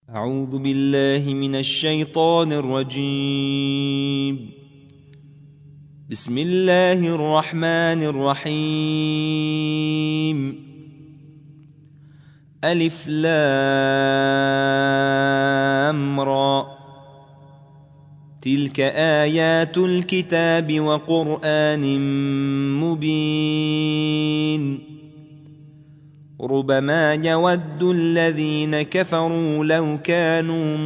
أعوذ بالله من الشيطان الرجيم. بسم الله الرحمن الرحيم. ألف لام را، تلك آيات الكتاب وقرآن مبين. ربما يود الذين كفروا لو كانوا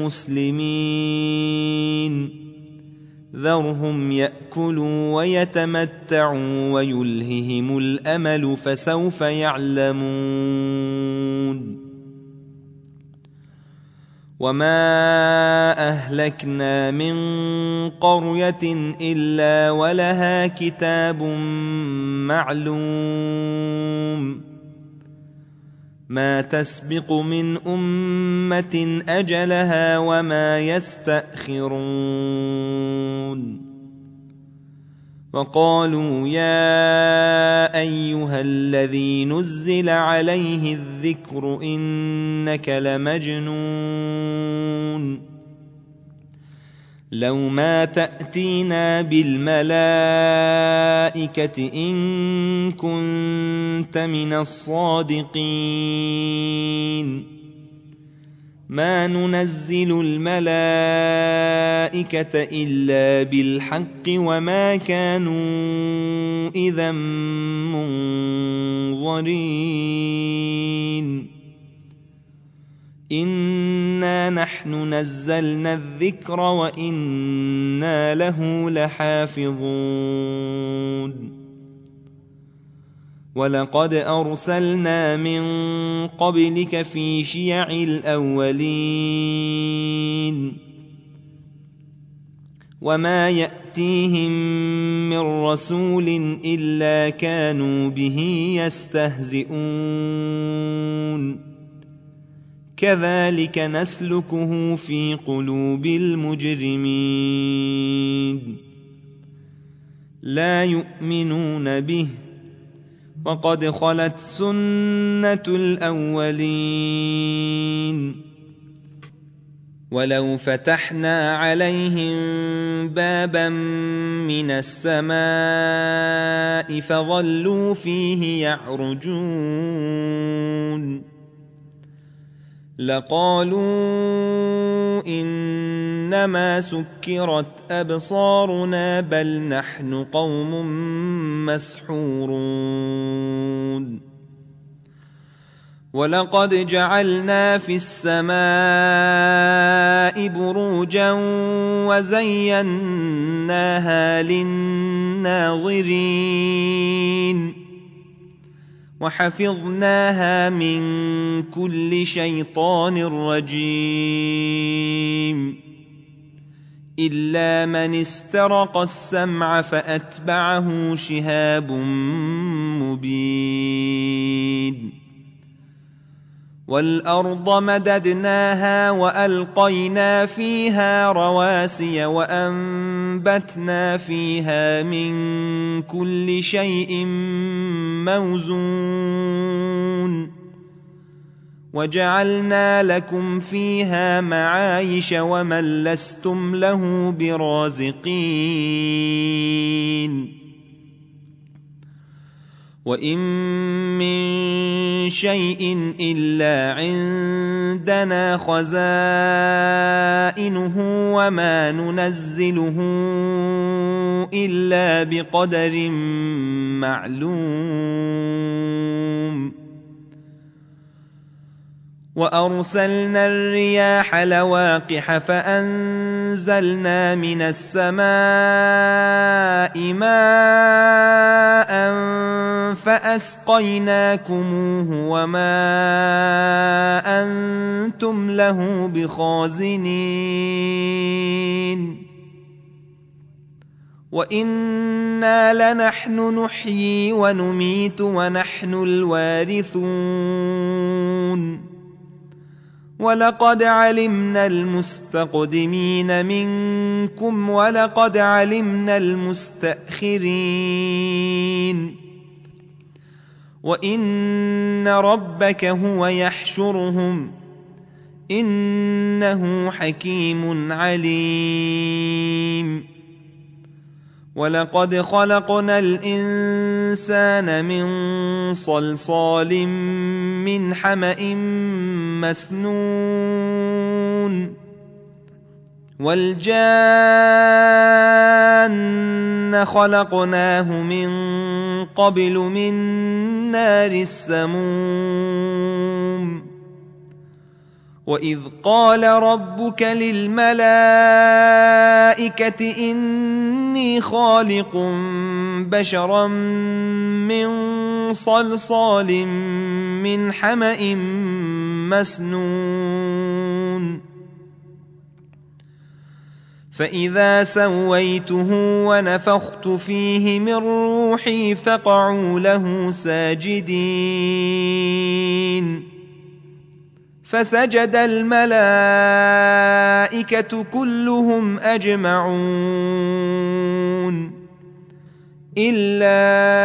مسلمين، ذرهم يأكلوا ويتمتعوا ويلههم الأمل فسوف يعلمون. وما أهلكنا من قرية إلا ولها كتاب معلوم، ما تسبق من أمة أجلها وما يستأخرون. وقالوا يا أيها الذي نزل عليه الذكر إنك لمجنون، لو ما تأتينا بالملائكة إن كنت من الصادقين، ما ننزل الملائكة إلا بالحق وما كانوا إذا منظرين. إنا نحن نزلنا الذكر وإنا له لحافظون. ولقد أرسلنا من قبلك في شيع الأولين، وما يأتيهم من رسول إلا كانوا به يستهزئون. كذلك نسلكه في قلوب المجرمين، لا يؤمنون به وقد خلت سنة الأولين. ولو فتحنا عليهم بابا من السماء فظلوا فيه يعرجون لقالوا إنما سكرت أبصارنا بل نحن قوم مسحورون. ولقد جعلنا في السماء بروجا وزيناها للناظرين وحفظناها من كل شيطان رجيم، إلا من استرق السمع فأتبعه شهاب مبين. والأرض مددناها وألقينا فيها رواسي وأنبتنا فيها من كل شيء موزون، وجعلنا لكم فيها معايش ومن لستم له برازقين. وإن من شيء إلا عندنا خزائنه وما ننزله إلا بقدر معلوم. وأرسلنا الرياح لواقح فأنزلنا من السماء ماء فأسقيناكموه وما أنتم له بخازنين. وإنا لنحن نحيي ونميت ونحن الوارثون. ولقد علمنا المستقدمين منكم ولقد علمنا المستأخرين. وإن ربك هو يحشرهم إنه حكيم عليم ولقد خلقنا الإنسان من صلصال من حمأ مسنون والجان خلقناه من قبل من نار السموم وإذ قال ربك للملائكة إني خالق بشرا من صلصال من حمأ مسنون فإذا سويته ونفخت فيه من روحي فقعوا له ساجدين فسجد الملائكة كلهم أجمعون إلا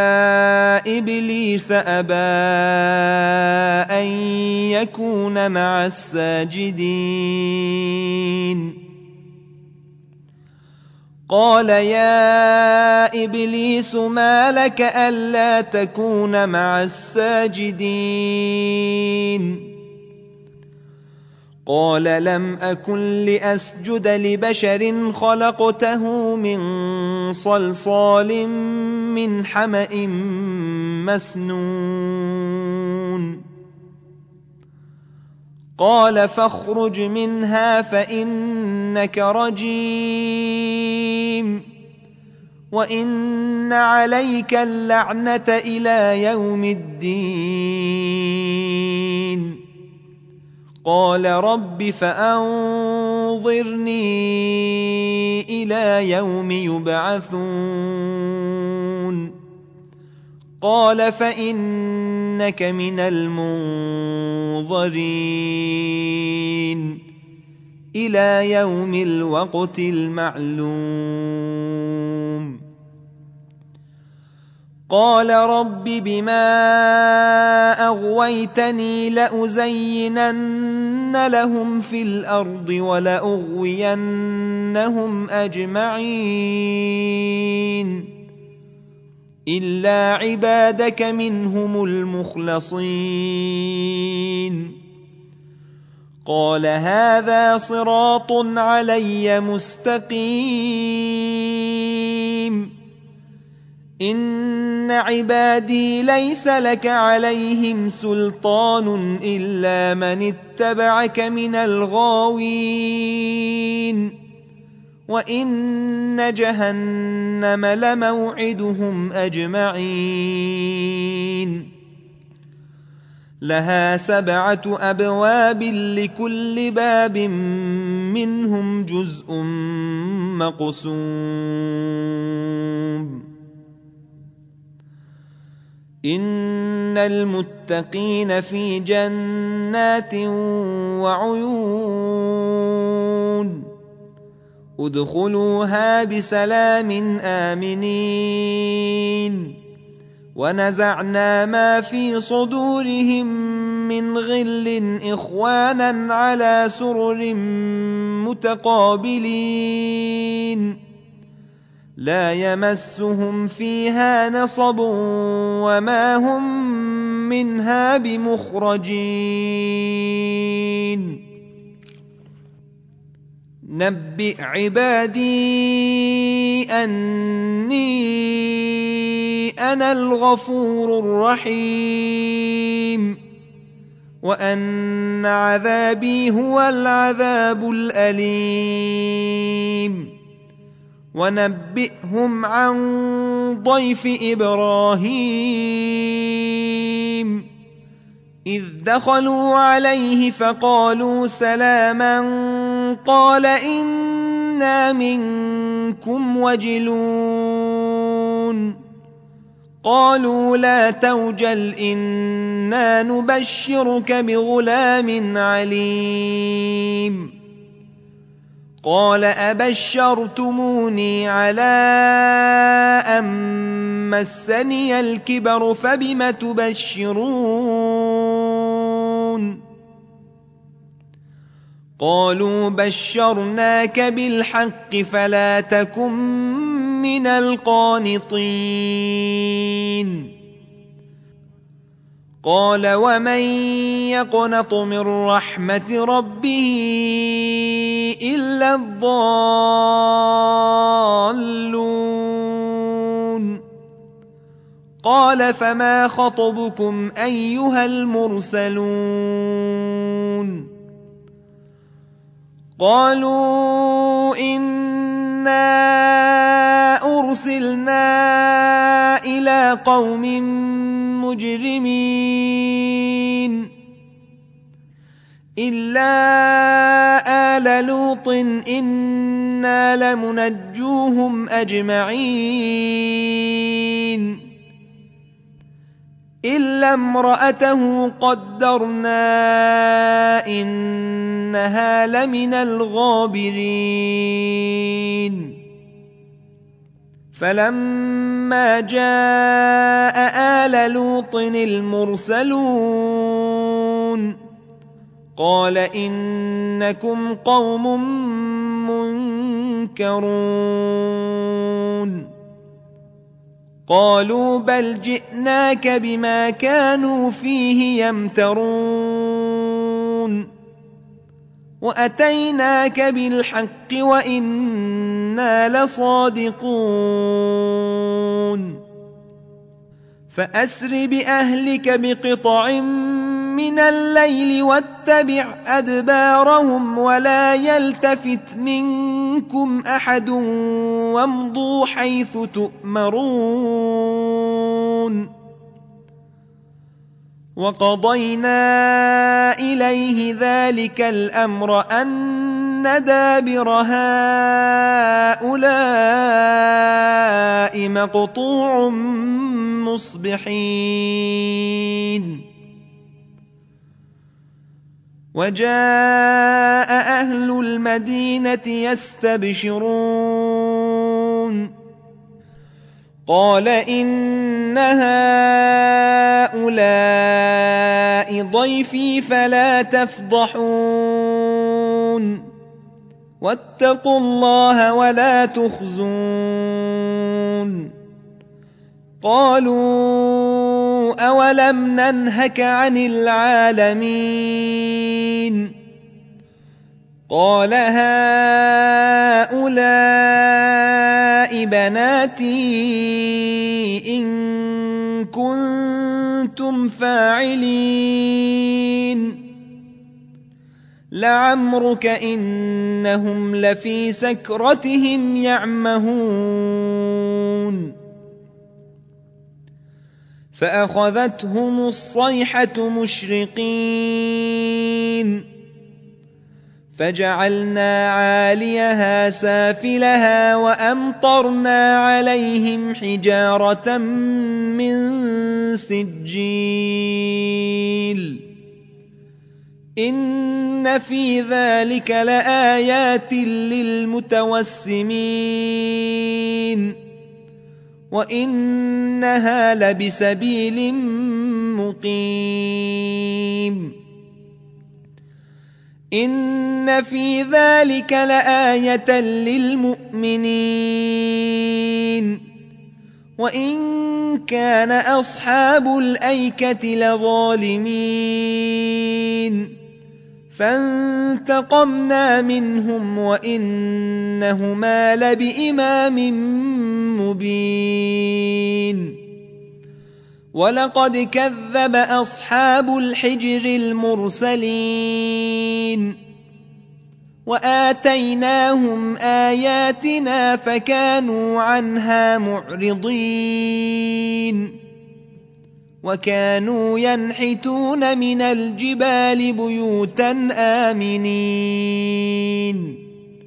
إبليس أبى أن يكون مع الساجدين قال يا إبليس ما لك ألا تكون مع الساجدين قال لم أكن لأسجد لبشر خلقته من صلصال من حمأ مسنون قال فاخرج منها فإنك رجيم وإن عليك اللعنة إلى يوم الدين قال رب فأنظرني إلى يوم يبعثون قال فإنك من المنظرين إلى يوم الوقت المعلوم قال رب بما أغويتني لأزينن لهم في الأرض ولأغوينهم أجمعين إلا عبادك منهم المخلصين قال هذا صراط علي مستقيم إن عبادي ليس لك عليهم سلطان إلا من اتبعك من الغاوين وإن جهنم لموعدهم أجمعين لها 7 أبواب لكل باب منهم جزء مقسوم إن المتقين في جنات وعيون ادخلوها بسلام آمنين ونزعنا ما في صدورهم من غل إخوانا على سرر متقابلين لا يمسهم فيها نصب وما هم منها بمخرجين نبئ عبادي أني أنا الغفور الرحيم وأن عذابي هو العذاب الأليم ونبئهم عن ضيف إبراهيم إذ دخلوا عليه فقالوا سلاما قال إنا منكم وجلون قالوا لا توجل إنا نبشرك بغلام عليم قال أبشرتموني على أن مسني الكبر فبم تبشرون قالوا بشرناك بالحق فلا تكن من القانطين قال ومن يقنط من رحمة ربه إلا الضالون قال فما خطبكم أيها المرسلون قالوا إنا أرسلنا إلى قوم مجرمين إلا آل لوط إنا لمنجوهم أجمعين إلا امرأته قدرنا إنها لمن الغابرين فلما جاء آل لوط المرسلون قال إنكم قوم منكرون قالوا بل جئناك بما كانوا فيه يمترون وأتيناك بالحق وإنا لصادقون فأسر بأهلك بقطع من الليل واتبع أدبارهم ولا يلتفت منكم أحد وامضوا حيث تؤمرون وقضينا إليه ذلك الأمر أن دابر هؤلاء مقطوع مصبحين وجاء أهل المدينة يستبشرون قال إن هؤلاء ضيفي فلا تفضحون واتقوا الله ولا تخزون قالوا أولم ننهك عن العالمين قال هؤلاء بناتي إن كنتم فاعلين لعمرك إنهم لفي سكرتهم يعمهون فأخذتهم الصيحة مشرقين فجعلنا عاليها سافلها وأمطرنا عليهم حجارة من سجيل إن في ذلك لآيات للمتوسمين وإنها لبسبيل مقيم إن في ذلك لآية للمؤمنين وإن كان أصحاب الأيكة لظالمين فانتقمنا منهم وإنهما لبإمام مبين ولقد كذب أصحاب الحجر المرسلين وآتيناهم آياتنا فكانوا عنها معرضين وكانوا ينحتون من الجبال بيوتا آمنين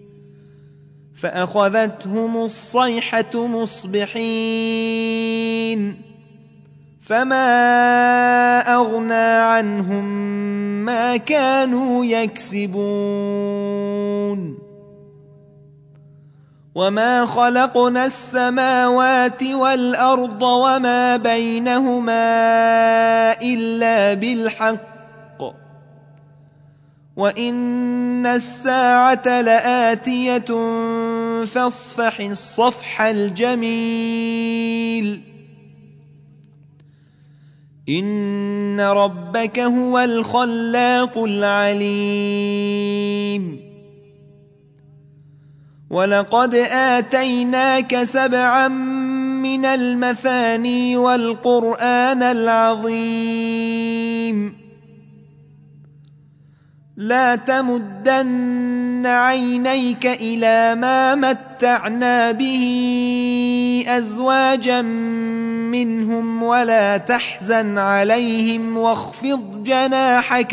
فأخذتهم الصيحة مصبحين فما أغنى عنهم ما كانوا يكسبون وما خلقنا السماوات والأرض وما بينهما إلا بالحق وإن الساعة لآتية فاصفح الصفح الجميل إن ربك هو الخلاق العليم ولقد آتيناك 7 من المثاني والقرآن العظيم لا تمدن عينيك إلى ما متعنا به أزواجا منهم ولا تحزن عليهم واخفض جناحك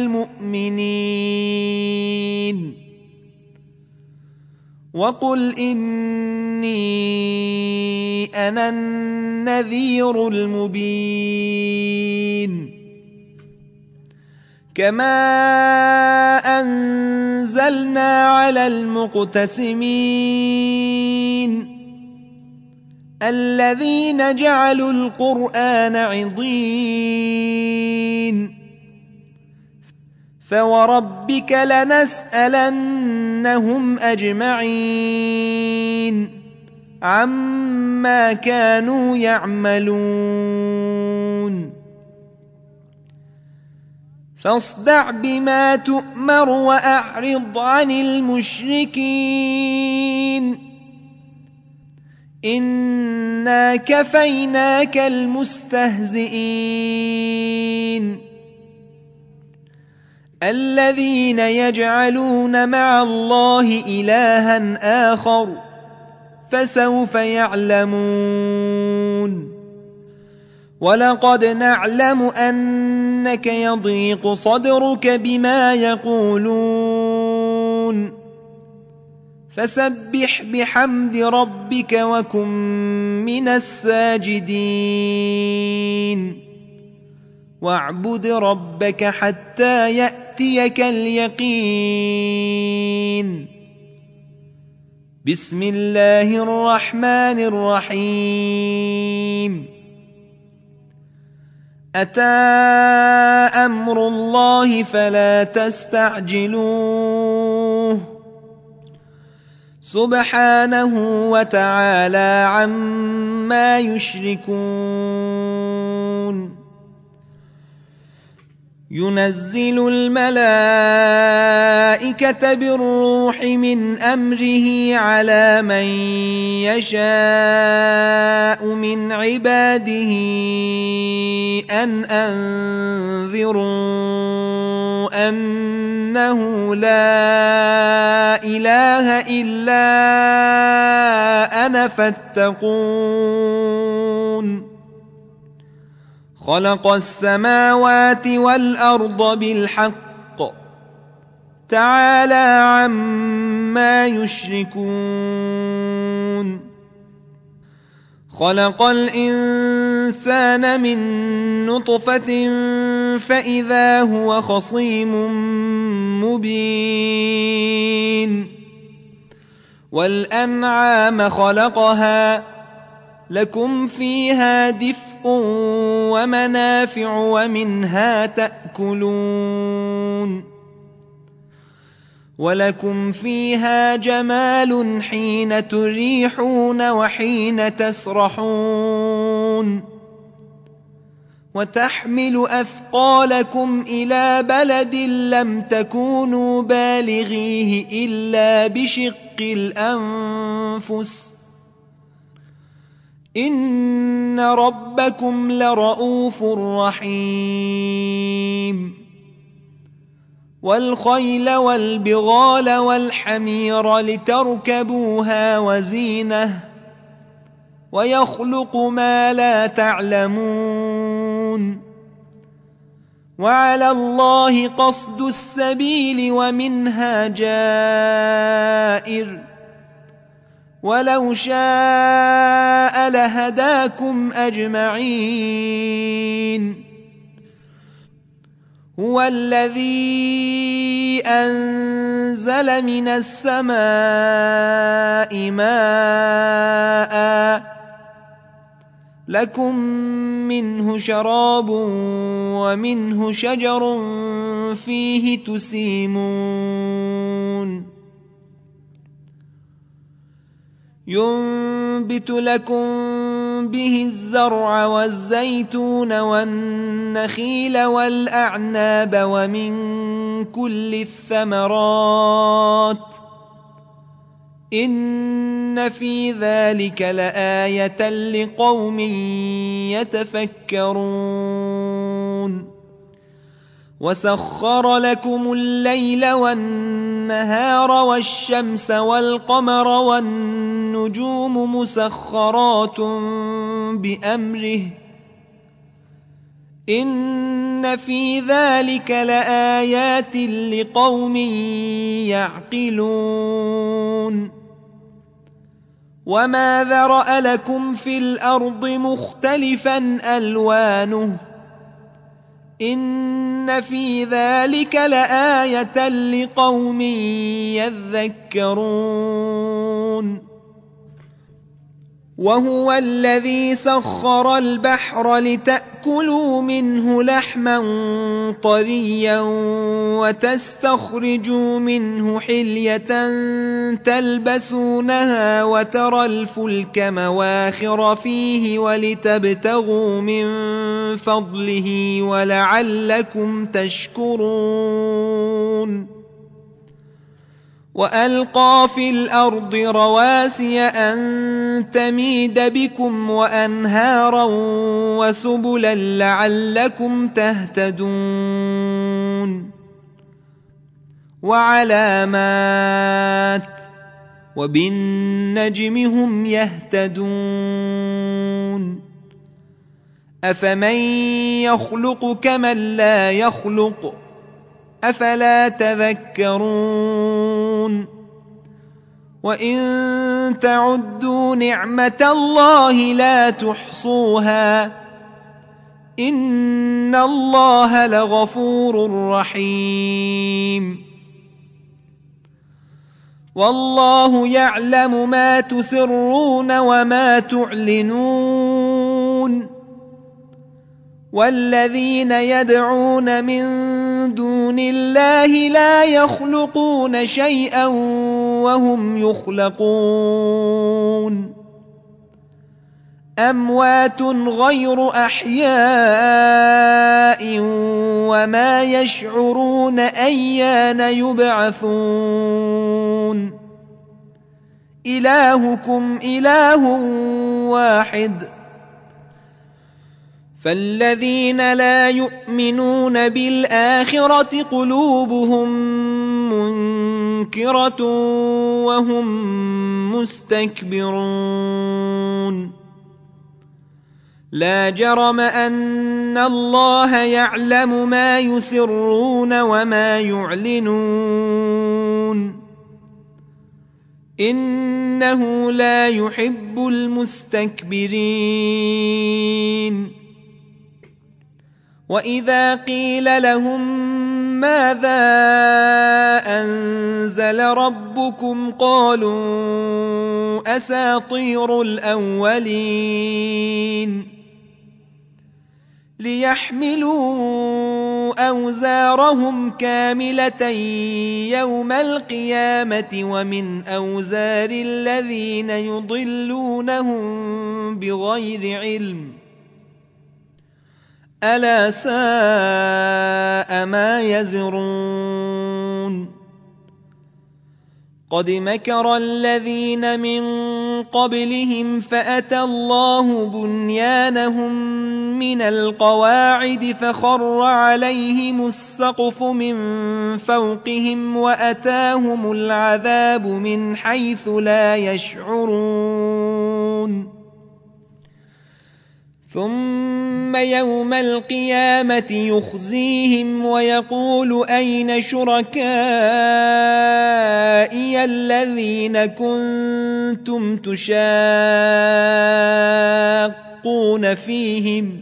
للمؤمنين وقل إني أنا النذير المبين كما أنزلنا على المقتسمين الذين جعلوا القرآن عضين فوربك لنسألنهم أجمعين عما كانوا يعملون فاصدع بما تؤمر وأعرض عن المشركين إنا كفيناك المستهزئين الذين يجعلون مع الله إلها آخر فسوف يعلمون ولقد نعلم أنك يضيق صدرك بما يقولون فسبح بحمد ربك وكن من الساجدين واعبد ربك حتى يأتيك اليقين بسم الله الرحمن الرحيم أتى أمر الله فلا تستعجلوه سبحانه وتعالى عما يشركون ينزل الملائكة بالروح من أمره على من يشاء من عباده أن أنذروا أنه لا إله إلا أنا فاتقون خلق السماوات والأرض بالحق تعالى عما يشركون خلق الإنسان من نطفة فإذا هو خصيم مبين والأنعام خلقها لكم فيها دفء ومنافع ومنها تأكلون ولكم فيها جمال حين تريحون وحين تسرحون وتحمل أثقالكم إلى بلد لم تكونوا بالغيه إلا بشق الأنفس إن ربكم لرؤوف رحيم والخيل والبغال والحمير لتركبوها وزينة ويخلق ما لا تعلمون وعلى الله قصد السبيل ومنها جائر ولو شاء لهداكم أجمعين هو الذي أنزل من السماء ماء لكم منه شراب ومنه شجر فيه تسيمون ينبت لكم به الزرع والزيتون والنخيل والأعناب ومن كل الثمرات إن في ذلك لآية لقوم يتفكرون وسخر لكم الليل والنهار والشمس والقمر والنجوم مسخرات بأمره إن في ذلك لآيات لقوم يعقلون وما ذرأ لكم في الأرض مختلفا ألوانه إن في ذلك لآية لقوم يذكرون وهو الذي سخر البحر لتأكلوا منه لحما طريا وتستخرجوا منه حلية تلبسونها وترى الفلك مواخر فيه ولتبتغوا من فضله ولعلكم تشكرون وألقى في الأرض رواسي أن تميد بكم وأنهارا وسبلا لعلكم تهتدون وعلامات وبالنجم هم يهتدون أفمن يخلق كمن لا يخلق أفلا تذكرون وإن تعدوا نعمة الله لا تحصوها إن الله لغفور رحيم والله يعلم ما تسرون وما تعلنون والذين يدعون من دون الله لا يخلقون شيئا وهم يخلقون أموات غير أحياء وما يشعرون أيان يبعثون إلهكم إله واحد فالذين لا يؤمنون بالآخرة قلوبهم منكرة وهم مستكبرون لا جرم أن الله يعلم ما يسرون وما يعلنون إنه لا يحب المستكبرين وإذا قيل لهم ماذا أنزل ربكم قالوا أساطير الأولين ليحملوا أوزارهم كاملة يوم القيامة ومن أوزار الذين يضلونهم بغير علم ألا ساء ما يزرون قد مكر الذين من قبلهم فأتى الله بنيانهم من القواعد فخر عليهم السقف من فوقهم وأتاهم العذاب من حيث لا يشعرون ثم يوم القيامة يخزيهم ويقول أين شركائي الذين كنتم تشاقون فيهم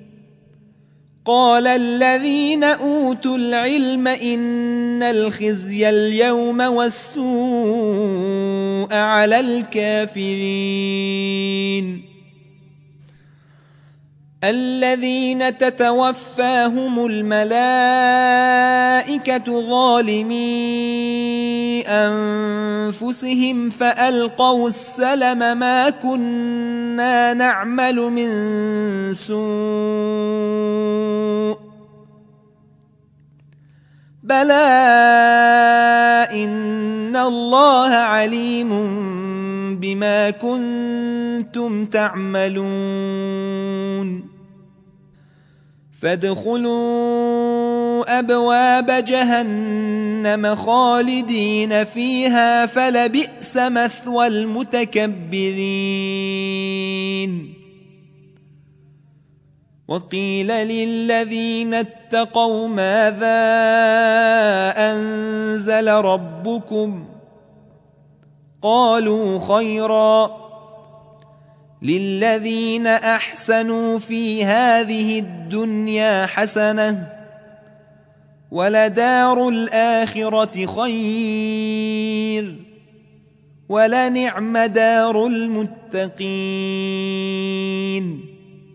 قال الذين أوتوا العلم إن الخزي اليوم والسوء على الكافرين الذين تتوفاهم الملائكة ظالمي أنفسهم فألقوا السلم ما كنا نعمل من سوء بلى إن الله عليم بما كنتم تعملون فادخلوا أبواب جهنم خالدين فيها فلبئس مثوى المتكبرين وقيل للذين اتقوا ماذا أنزل ربكم قالوا خيرا للذين أحسنوا في هذه الدنيا حسنة ولدار الآخرة خير ولنعم دار المتقين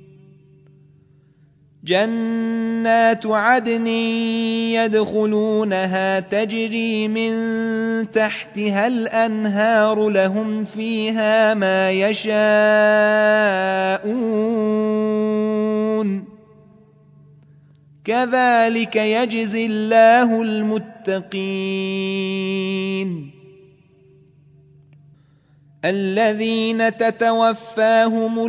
جنات عدن يدخلونها تجري من تحتها الأنهار لهم فيها ما يشاءون كذلك يجزي الله المتقين الذين تتوفاهم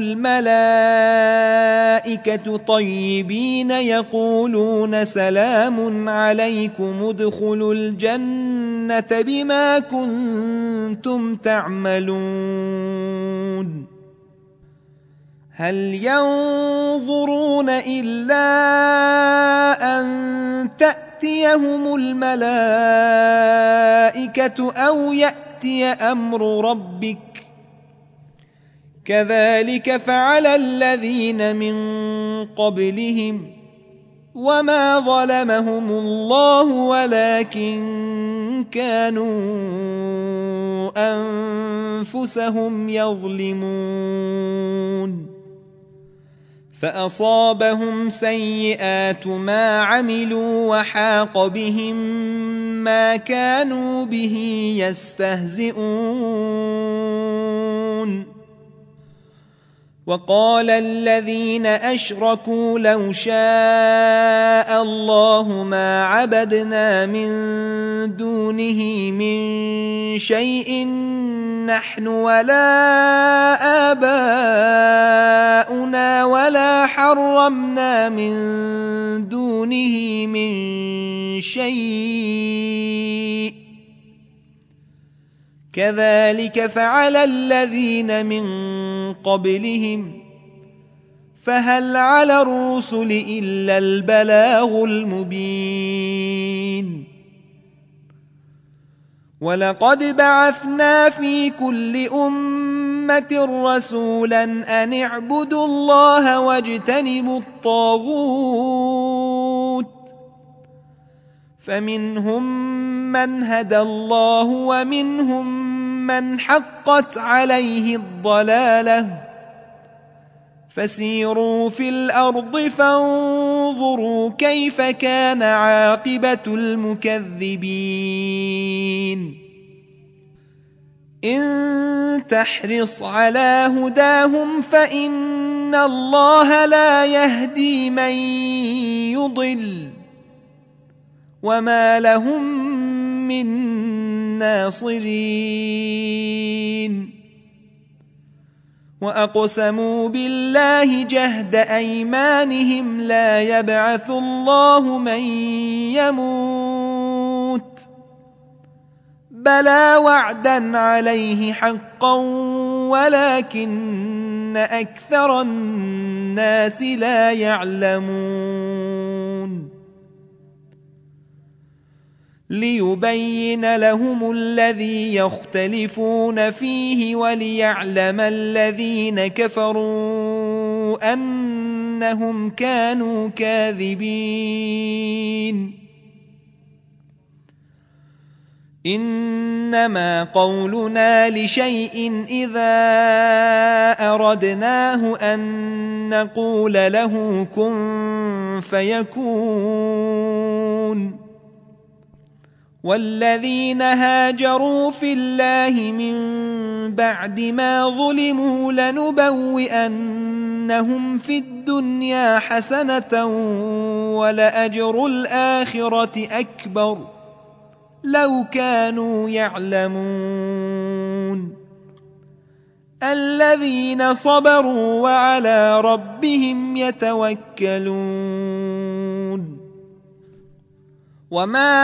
الملائكة طيبين يقولون سلام عليكم ادخلوا الجنة بما كنتم تعملون هل ينظرون إلا أن تأتيهم الملائكة أو يأتي أمر ربك كذلك فعل الذين من قبلهم وما ظلمهم الله ولكن كانوا أنفسهم يظلمون فأصابهم سيئات ما عملوا وحاق بهم ما كانوا به يستهزئون وقال الذين أشركوا لو شاء الله ما عبدنا من دونه من شيء نحن ولا آباؤنا ولا حرمنا من دونه من شيء كذلك فعل الذين من قبلهم فهل على الرسل إلا البلاغ المبين ولقد بعثنا في كل أمة رسولا أن اعبدوا الله واجتنبوا الطاغوت فمنهم من هدى الله ومنهم من حقت عليه الضلالة فسيروا في الأرض فانظروا كيف كان عاقبة المكذبين إن تحرص على هداهم فإن الله لا يهدي من يضل وما لهم من ناصرين وأقسموا بالله جهد أيمانهم لا يبعث الله من يموت بلى وعدا عليه حقا ولكن أكثر الناس لا يعلمون ليبين لهم الذي يختلفون فيه وليعلم الذين كفروا أنهم كانوا كاذبين إن إنما قولنا لشيء إذا أردناه أن نقول له كن فيكون. والذين هاجروا في الله من بعد ما ظلموا لنبوئنهم في الدنيا حسنة ولأجر الآخرة أكبر لو كانوا يعلمون. الذين صبروا وعلى ربهم يتوكلون. وما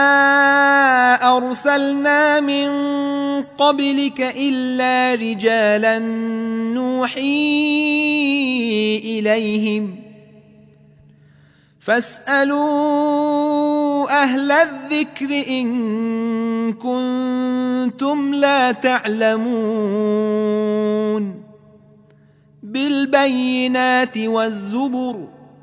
أرسلنا من قبلك إلا رجالا نوحي إليهم فاسألوا أهل الذكر إن كنتم لا تعلمون. بالبينات والزبر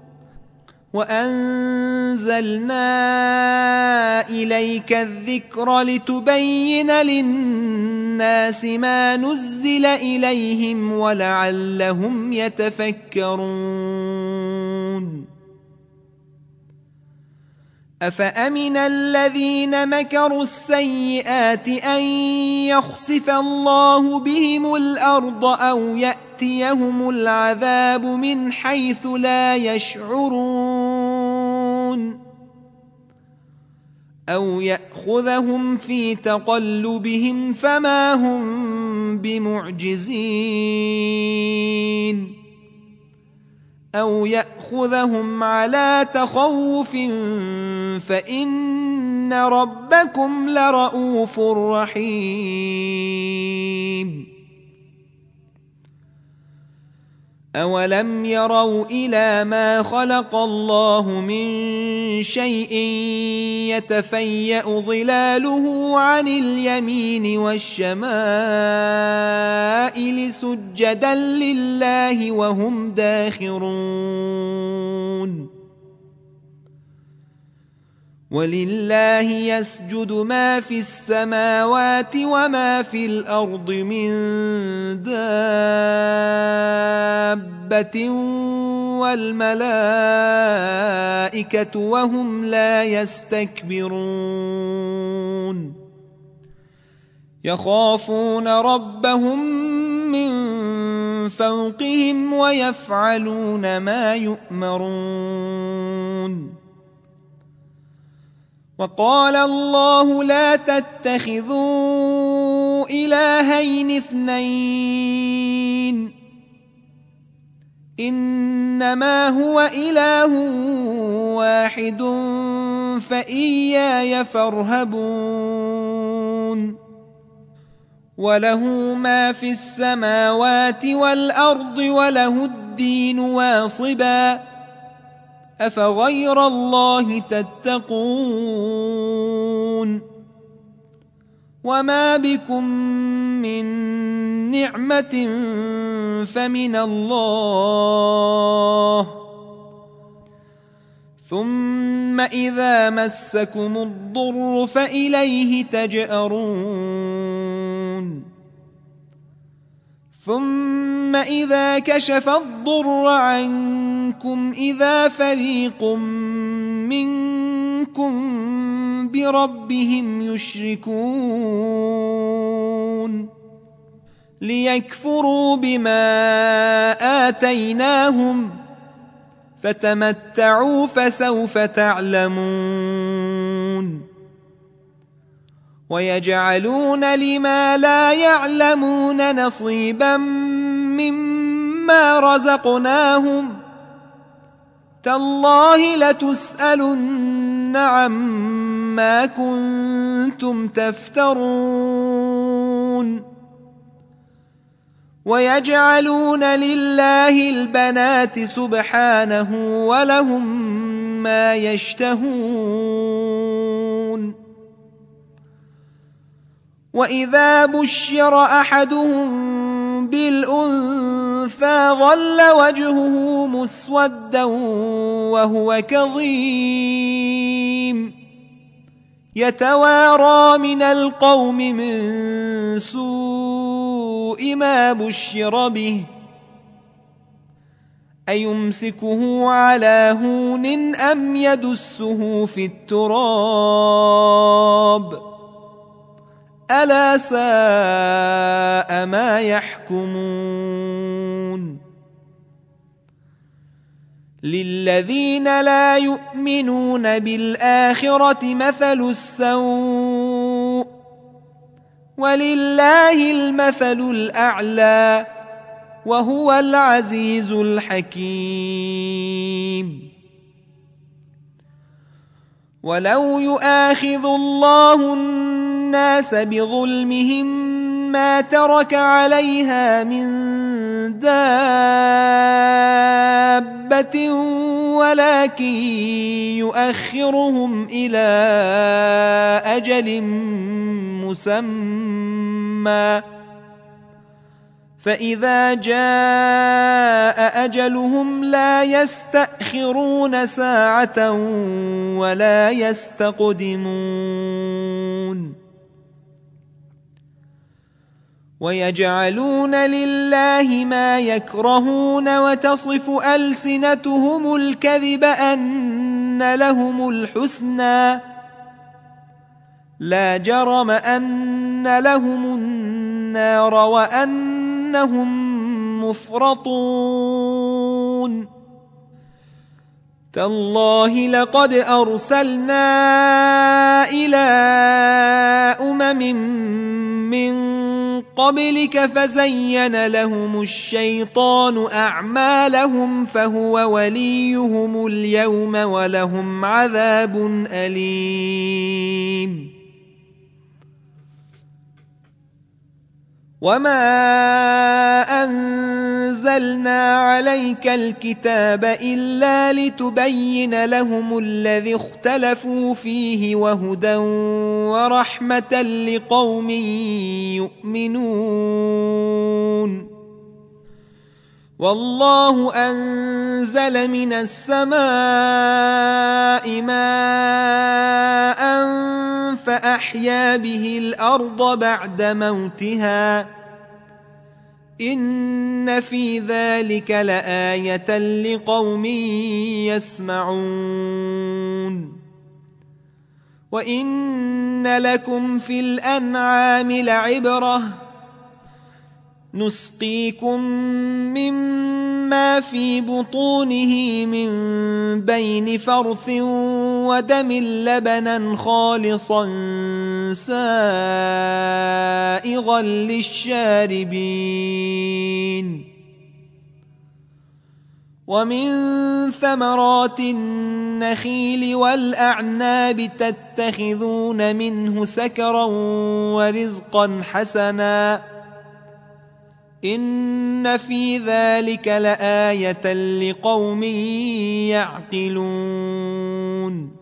وأنزلنا إليك الذكر لتبين للناس ما نزل إليهم ولعلهم يتفكرون. أفأمن الذين مكروا السيئات أن يخسف الله بهم الأرض أو يأتيهم العذاب من حيث لا يشعرون أو يأخذهم في تقلبهم فما هم بمعجزين أو يأخذهم على تخوف فإن ربكم لرؤوف رحيم. أولم يروا إلى ما خلق الله من شيء يتفيأ ظلاله عن اليمين والشمائل سجدا لله وهم داخرون. ولله يسجد ما في السماوات وما في الأرض من دابة والملائكة وهم لا يستكبرون. يخافون ربهم من فوقهم ويفعلون ما يؤمرون. وقال الله لا تتخذوا إلهين اثنين إنما هو إله واحد فإياي فارهبون. وله ما في السماوات والأرض وله الدين واصبا أفغير الله تتقون. وما بكم من نعمة فمن الله ثم إذا مسكم الضر فإليه تجأرون. ثم إذا كشف الضر عنكم إذا فريق منكم بربهم يشركون. ليكفروا بما آتيناهم فتمتعوا فسوف تعلمون. ويجعلون لما لا يعلمون نصيبا مما رزقناهم تالله لتسألن عما كنتم تفترون. ويجعلون لله البنات سبحانه ولهم ما يشتهون. وإذا بشر أحدهم بالأنثى ظل وجهه مسودا وهو كظيم يتوارى من القوم من سوء ما بشر به أيمسكه على هون أم يدسه في التراب ألا ساء ما يحكمون للذين لا يؤمنون بالآخرة مثل السوء ولله المثل الأعلى وهو العزيز الحكيم ولو يؤاخذ الله الناس بظلمهم ما ترك عليها من دابة ولكن يؤخرهم إلى أجل مسمى فإذا جاء أجلهم لا يستأخرون ساعة ولا يستقدمون ويجعلون لله ما يكرهون وتصف ألسنتهم الكذب أن لهم الحسنى لا جرم أن لهم النار وأنهم مفرطون تالله لقد أرسلنا إلى من قبلك فزين لهم الشيطان أعمالهم فهو وليهم اليوم ولهم عذاب أليم وما أنزلنا عليك الكتاب إلا لتبين لهم الذي اختلفوا فيه وهدى ورحمة لقوم يؤمنون والله أنزل من السماء ماء فأحيا به الأرض بعد موتها إن في ذلك لآية لقوم يسمعون وإن لكم في الأنعام لعبرة نسقيكم مما في بطونه من بين فرث ودم لبنا خالصا سائغا للشاربين ومن ثمرات النخيل والأعناب تتخذون منه سكرا ورزقا حسنا إن في ذلك لآية لقوم يعقلون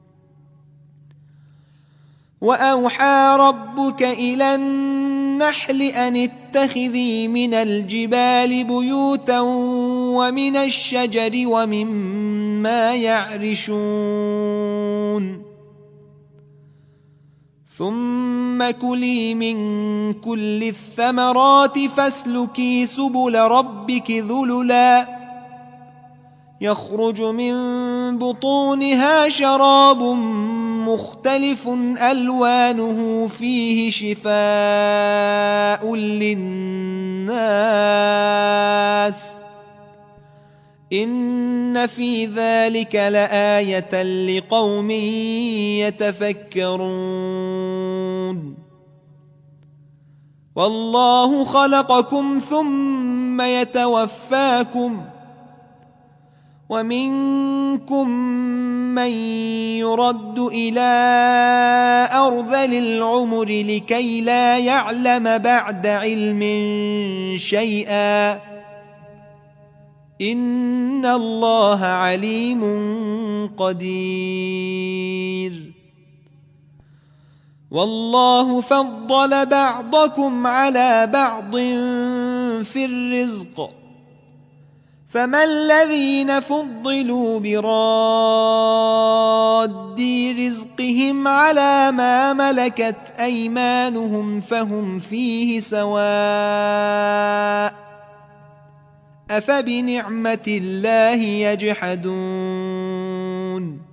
وأوحى ربك إلى النحل أن اتخذي من الجبال بيوتا ومن الشجر ومما يعرشون ثم كلي من كل الثمرات فاسلكي سبل ربك ذللا يخرج من بطونها شراب مختلف ألوانه فيه شفاء للناس إن في ذلك لآية لقوم يتفكرون والله خلقكم ثم يتوفاكم ومنكم من يرد إلى أرذل العمر لكي لا يعلم بعد علم شيئا إن الله عليم قدير والله فضل بعضكم على بعض في الرزق فما الذين فضلوا براد رزقهم على ما ملكت أيمانهم فهم فيه سواء أفبنعمة الله يجحدون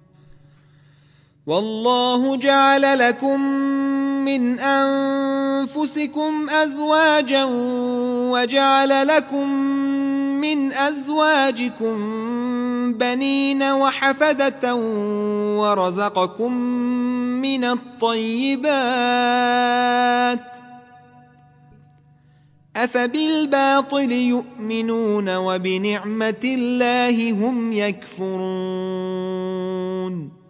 والله جعل لكم من أنفسكم أزواجا وجعل لكم من أزواجكم بنين وحفدة ورزقكم من الطيبات أفبالباطل يؤمنون وبنعمة الله هم يكفرون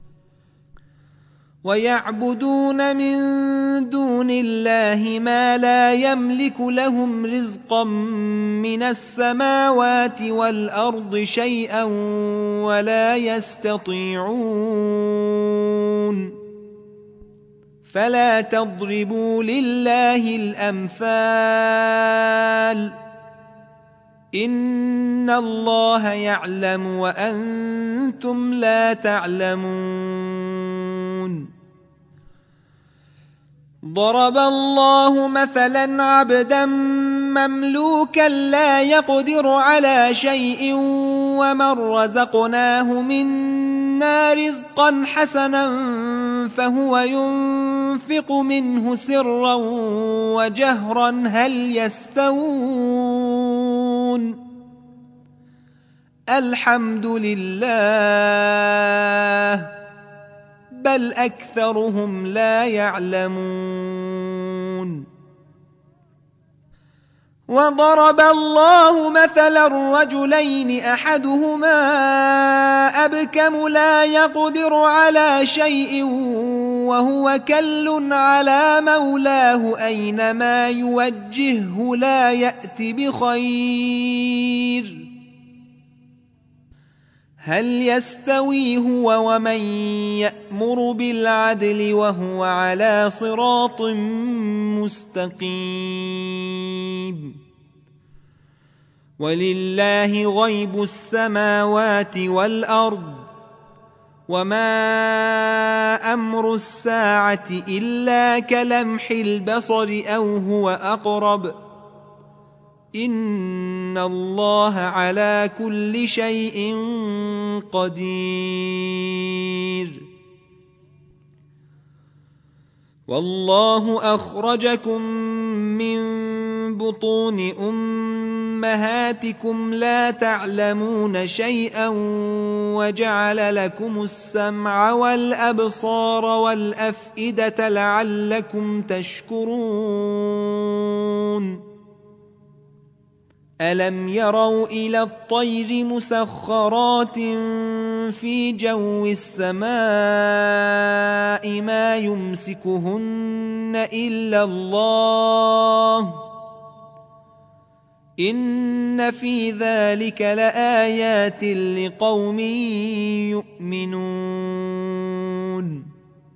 ويعبدون من دون الله ما لا يملك لهم رزقا من السماوات والأرض شيئا ولا يستطيعون فلا تضربوا لله الأمثال إن الله يعلم وأنتم لا تعلمون ضرب الله مثلا عبدا مملوكا لا يقدر على شيء ومن رزقناه منا رزقا حسنا فهو ينفق منه سرا وجهرا هل يستوون الحمد لله بل أكثرهم لا يعلمون وضرب الله مثلا رجلين أحدهما أبكم لا يقدر على شيء وهو كل على مولاه أينما يوجهه لا يأت بخير هل يستوي هو ومن يأمر بالعدل وهو على صراط مستقيم ولله غيب السماوات والأرض وما أمر الساعة إلا كلمح البصر أو هو أقرب إن الله على كل شيء قدير والله أخرجكم من بطون أمهاتكم لا تعلمون شيئا وجعل لكم السمع والأبصار والأفئدة لعلكم تشكرون ألم يروا إلى الطير مسخرات في جو السماء ما يمسكهن إلا الله إن في ذلك لآيات لقوم يؤمنون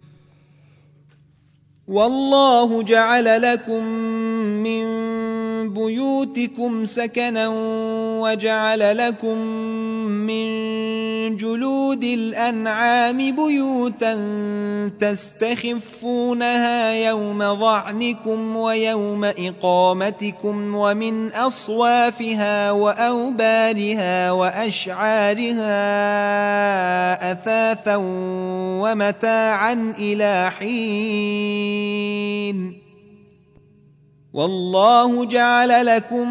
والله جعل لكم من بيوتكم سكنا وجعل لكم من جلود الأنعام بيوتا تستخفونها يوم ظعنكم ويوم إقامتكم ومن أصوافها وأوبارها وأشعارها أثاثا ومتاعا إلى حين والله جعل لكم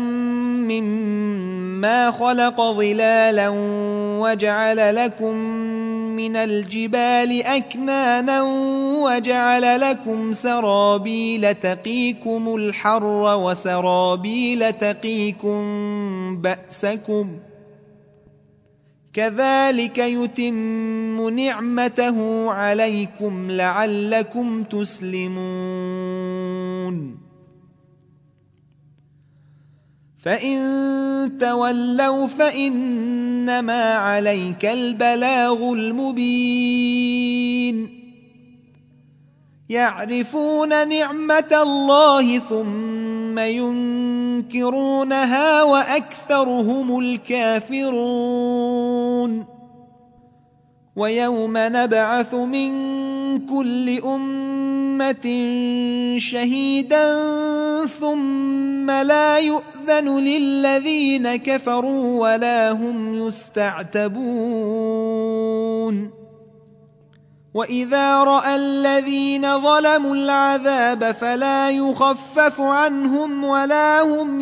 مما خلق ظلالا وجعل لكم من الجبال أكنانا وجعل لكم سرابيل تقيكم الحر وسرابيل تقيكم بأسكم كذلك يتم نعمته عليكم لعلكم تسلمون فإن تولوا فإنما عليك البلاغ المبين يعرفون نعمة الله ثم ينكرونها وأكثرهم الكافرون ويوم نبعث من كل أمة شهيدا ثم لا يؤذن للذين كفروا ولا هم يستعتبون وإذا رأى الذين ظلموا العذاب فلا يخفف عنهم ولا هم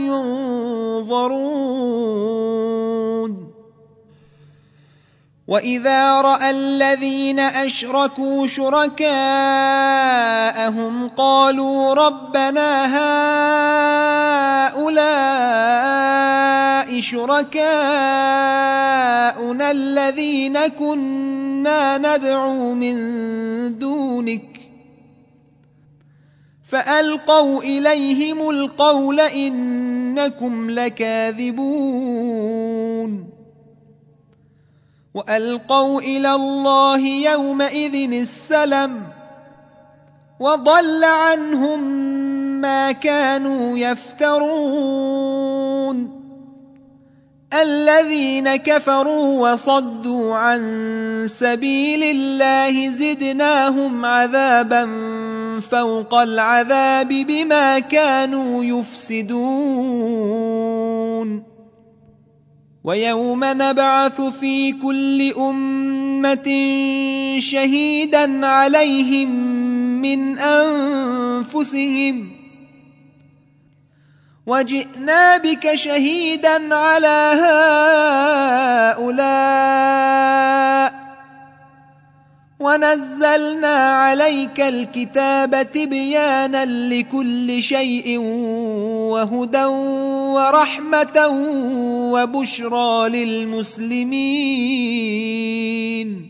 ينظرون وإذا رأى الذين أشركوا شركاءهم قالوا ربنا هؤلاء شركاؤنا الذين كنا ندعو من دونك فألقوا إليهم القول إنكم لكاذبون وألقوا إلى الله يومئذ السلم وضل عنهم ما كانوا يفترون الذين كفروا وصدوا عن سبيل الله زدناهم عذابا فوق العذاب بما كانوا يفسدون ويوم نبعث في كل أمة شهيدا عليهم من أنفسهم وجئنا بك شهيدا على هؤلاء ونزلنا عليك الكتاب تبيانا لكل شيء وهدى ورحمة وبشرى للمسلمين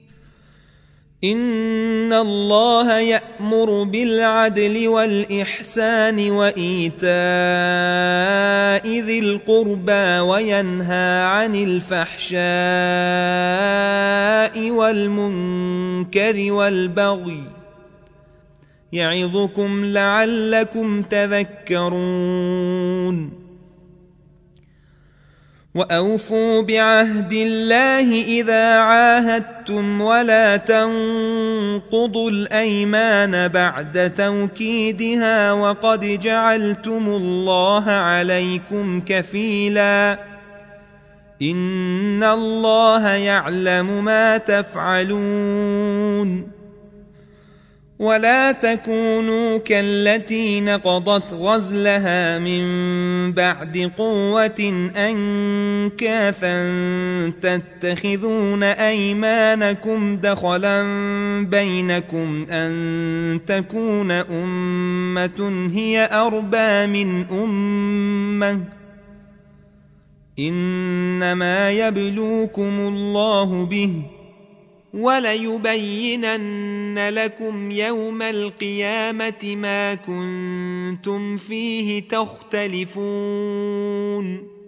إن الله يأمر بالعدل والإحسان وإيتاء ذي القربى وينهى عن الفحشاء والمنكر والبغي يعظكم لعلكم تذكرون وأوفوا بعهد الله إذا عاهدتم ولا تنقضوا الأيمان بعد توكيدها وقد جعلتم الله عليكم كفيلا إن الله يعلم ما تفعلون ولا تكونوا كالتي نقضت غزلها من بعد قوة أنكاثا تتخذون أيمانكم دخلا بينكم أن تكون أمة هي أربى من أمة إنما يبلوكم الله به وليبينن لكم يوم القيامة ما كنتم فيه تختلفون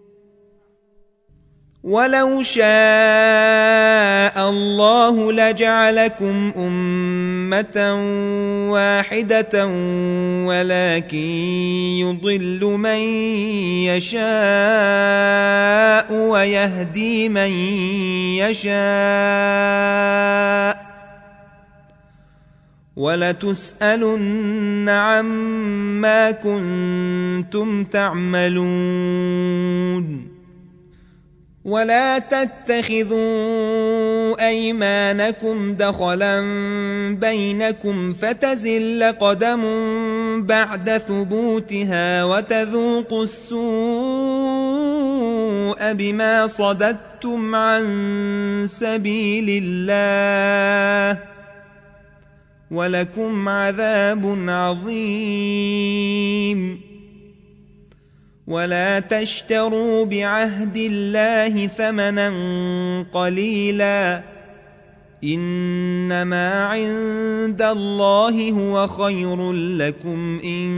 ولو شاء الله لجعلكم أمة واحدة ولكن يضل من يشاء ويهدي من يشاء ولتسألن عما كنتم تعملون ولا تتخذوا أيمانكم دخلا بينكم فتزل قدم بعد ثبوتها وتذوقوا السوء بما صددتم عن سبيل الله ولكم عذاب عظيم ولا تشتروا بعهد الله ثمنا قليلا إنما عند الله هو خير لكم إن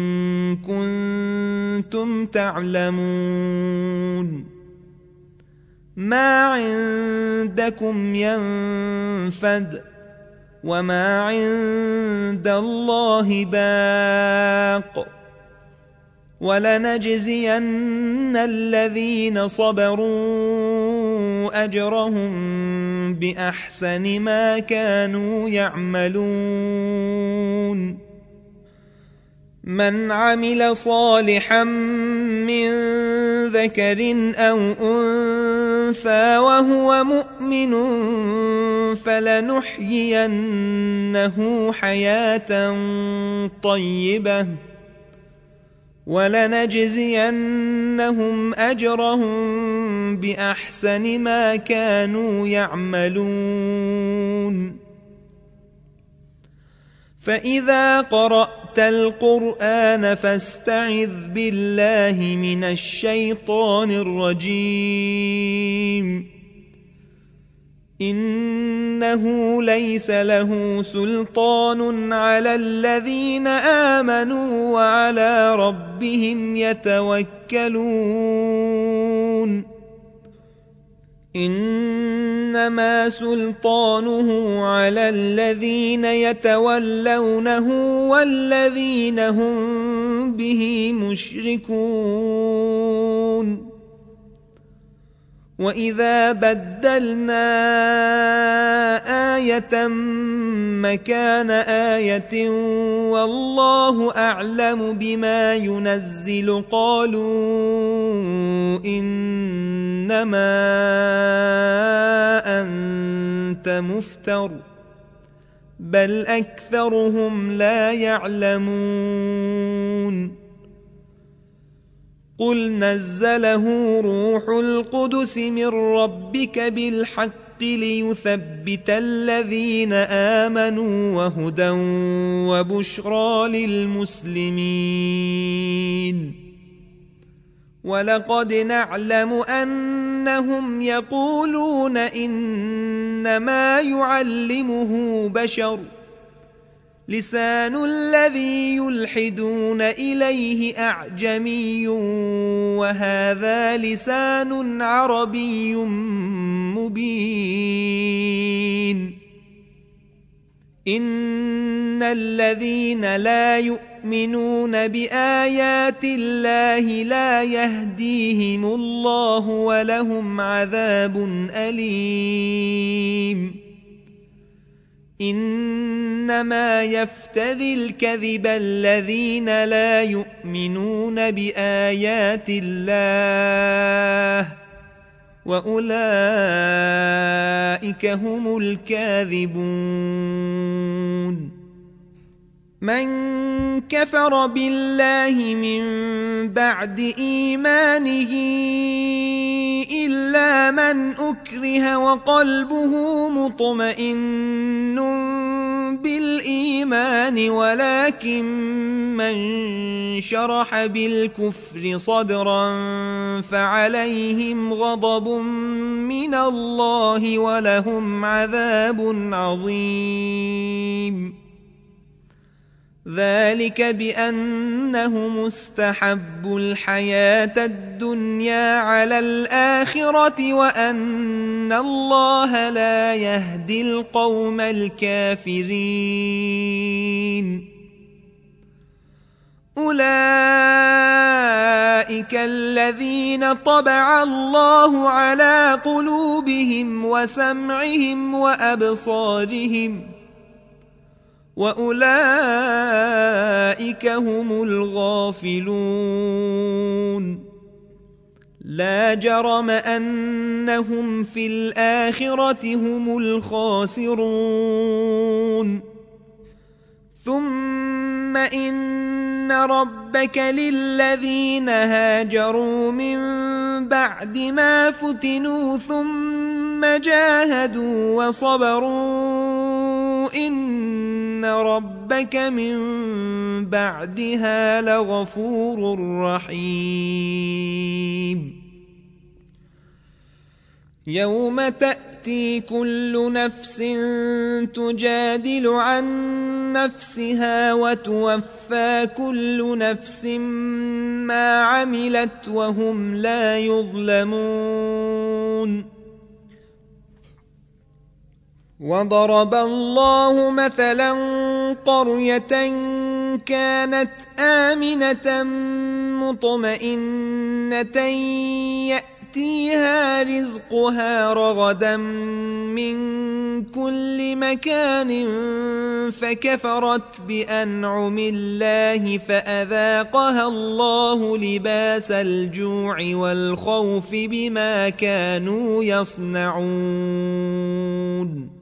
كنتم تعلمون ما عندكم ينفد وما عند الله باق ولنجزين الذين صبروا أجرهم بأحسن ما كانوا يعملون من عمل صالحا من ذكر أو أنثى وهو مؤمن فلنحيينه حياة طيبة ولنجزينهم أجرهم بأحسن ما كانوا يعملون فإذا قرأت القرآن فاستعذ بالله من الشيطان الرجيم إنه ليس له سلطان على الذين آمنوا وعلى ربهم يتوكلون إنما سلطانه على الذين يتولونه والذين هم به مشركون وإذا بدلنا آية مكان آية والله أعلم بما ينزل قالوا إنما أنت مفتر بل أكثرهم لا يعلمون قل نزله روح القدس من ربك بالحق ليثبت الذين آمنوا وهدى وبشرى للمسلمين ولقد نعلم أنهم يقولون إنما يعلمه بشر لسان الذي يلحدون إليه أعجمي وهذا لسان عربي مبين إن الذين لا يؤمنون بآيات الله لا يهديهم الله ولهم عذاب أليم إنما يفتري الكذب الذين لا يؤمنون بآيات الله وأولئك هم الكاذبون من كفر بالله من بعد إيمانه إلا من أكره وقلبه مطمئن بالإيمان ولكن من شرح بالكفر صدرا فعليهم غضب من الله ولهم عذاب عظيم ذلك بأنهم استحبوا الحياة الدنيا على الآخرة وأن الله لا يهدي القوم الكافرين أولئك الذين طبع الله على قلوبهم وسمعهم وأبصارهم وأولئك هم الغافلون لا جرم أنهم في الآخرة هم الخاسرون ثم إن ربك للذين هاجروا من بعد ما فتنوا ثم جاهدوا وصبروا إن ربك من بعدها لغفور رحيم يوم تأتي كل نفس تجادل عن نفسها وتوفى كل نفس ما عملت وهم لا يظلمون وضرب الله مثلا قرية كانت آمنة مطمئنة يأتيها رزقها رغدا من كل مكان فكفرت بأنعم الله فأذاقها الله لباس الجوع والخوف بما كانوا يصنعون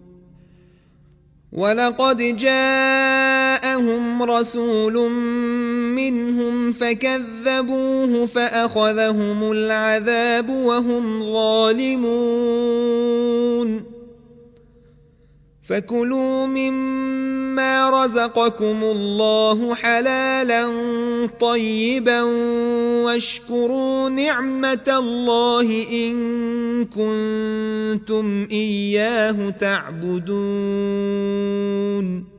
ولقد جاءهم رسول منهم فكذبوه فأخذهم العذاب وهم ظالمون فكلوا مما رزقكم الله حلالا طيبا واشكروا نعمة الله إن كنتم إياه تعبدون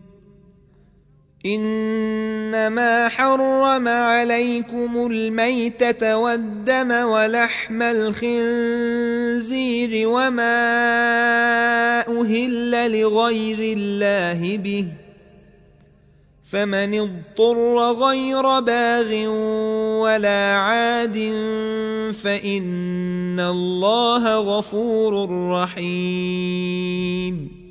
إنما حرم عليكم الميتة والدم ولحم الخنزير وما أهل لغير الله به فمن اضطر غير باغ ولا عاد فإن الله غفور رحيم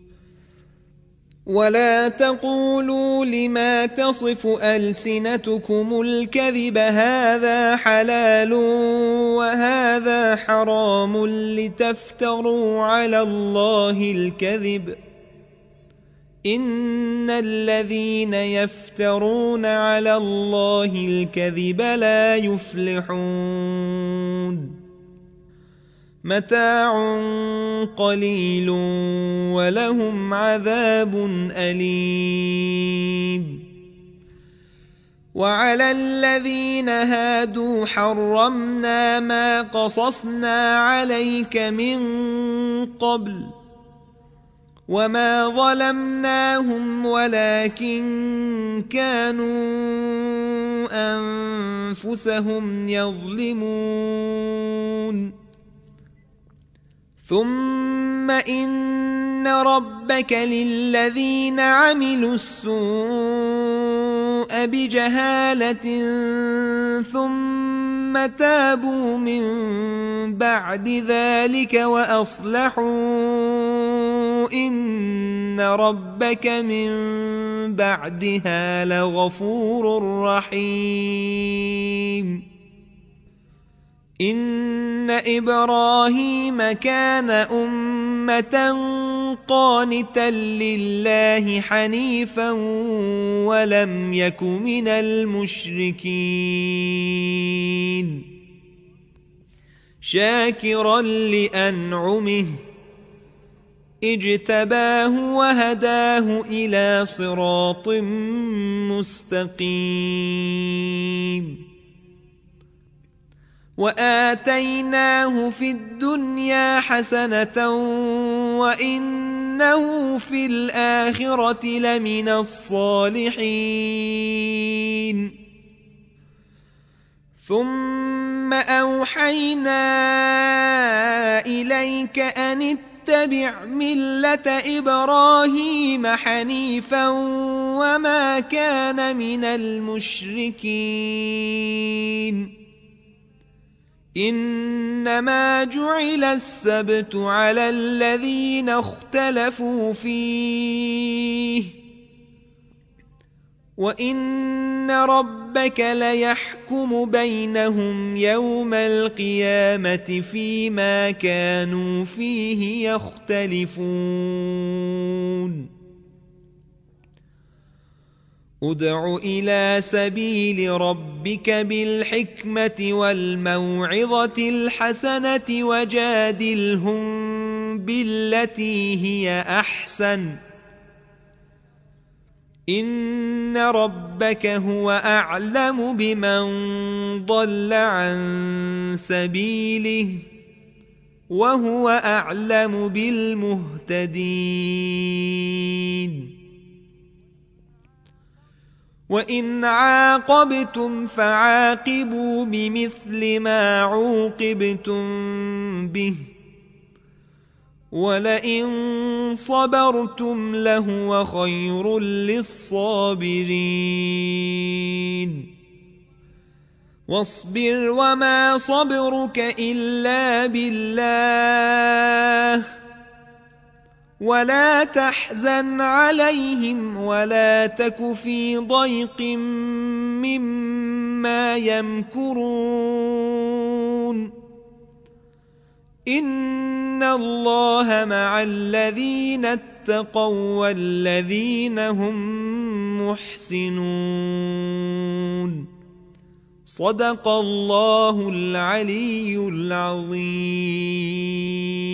ولا تقولوا لما تصف ألسنتكم الكذب هذا حلال وهذا حرام لتفتروا على الله الكذب إن الذين يفترون على الله الكذب لا يفلحون متاع قليل ولهم عذاب أليم وعلى الذين هادوا حرمنا ما قصصنا عليك من قبل وما ظلمناهم ولكن كانوا أنفسهم يظلمون ثم إن ربك للذين عملوا السوء بجهالة ثم تابوا من بعد ذلك وأصلحوا إن ربك من بعدها لغفور رحيم إن إبراهيم كان أمة قانتا لله حنيفا ولم يك من المشركين شاكرا لأنعمه اجتباه وهداه إلى صراط مستقيم وآتيناه في الدنيا حسنة وإنه في الآخرة لمن الصالحين ثم أوحينا إليك أن اتبع ملة إبراهيم حنيفا وما كان من المشركين إنما جعل السبت على الذين اختلفوا فيه وإن ربك ليحكم بينهم يوم القيامة فيما كانوا فيه يختلفون ادع إلى سبيل ربك بالحكمة والموعظة الحسنة وجادلهم بالتي هي أحسن إن ربك هو أعلم بمن ضل عن سبيله وهو أعلم بالمهتدين وإن عاقبتم فعاقبوا بمثل ما عوقبتم به ولئن صبرتم لهو خير للصابرين واصبر وما صبرك إلا بالله ولا تحزن عليهم ولا تك في ضيق مما يمكرون إن الله مع الذين اتقوا والذين هم محسنون صدق الله العلي العظيم.